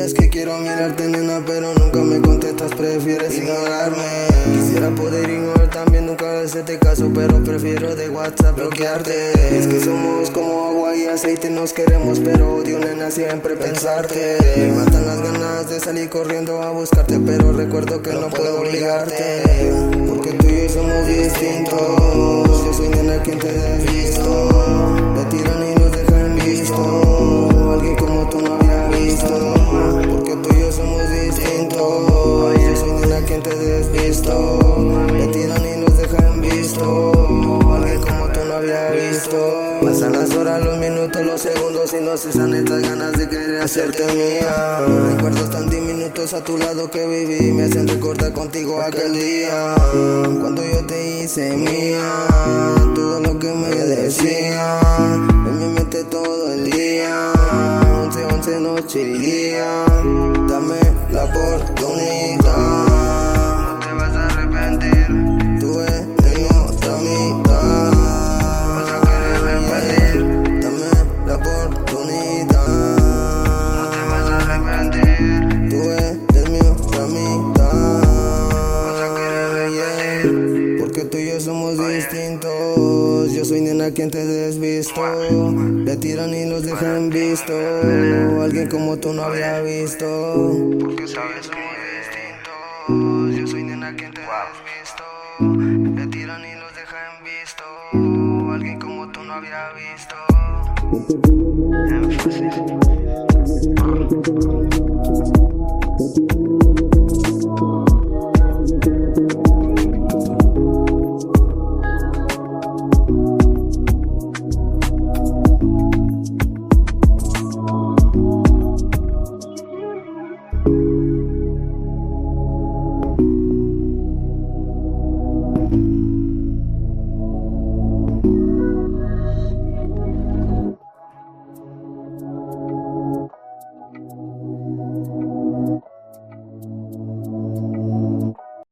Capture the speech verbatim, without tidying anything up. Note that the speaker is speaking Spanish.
días que quiero mirarte, nena, pero nunca me contestas, prefieres ignorarme. Quisiera poder ignorar también, nunca hacerte caso, pero prefiero de WhatsApp bloquearte. Es que somos como agua y aceite, nos queremos, pero odio, nena, siempre pensarte. Me matan las ganas de salir corriendo a buscarte, pero recuerdo que no puedo obligarte, porque tú y yo somos distintos. Yo soy, nena, quien te he visto. Me tiran y nos dejan visto. Alguien como tú no había visto, porque tú y yo somos distintos. Yo soy, nena, quien te he visto. Me tiran y nos dejan visto. Alguien como tú no había visto. Pasan las horas, los minutos, los segundos y no cesan estas ganas de querer hacerte mía. Recuerdos tan diminutos a tu lado que viví me hacen recordar contigo aquel día, cuando yo te hice mía. Todo lo que me decía en mi mente todo el día. Once, once noche y día. Dame la oportunidad, no te vas a arrepentir. Tú eres otra mitad. Vas a querer repetir. Dame la oportunidad, no te vas a arrepentir. Tú eres mi otra mitad. Vas a querer repetir. Porque tú y yo somos distintos. Yo soy, nena, quien te desvisto. Le tiran y los dejan visto. Alguien como tú no había visto. Porque sabes, somos distintos. Yo soy, nena, quien te desvisto. Le tiran y los dejan visto. Alguien como tú no había visto. Énfasis.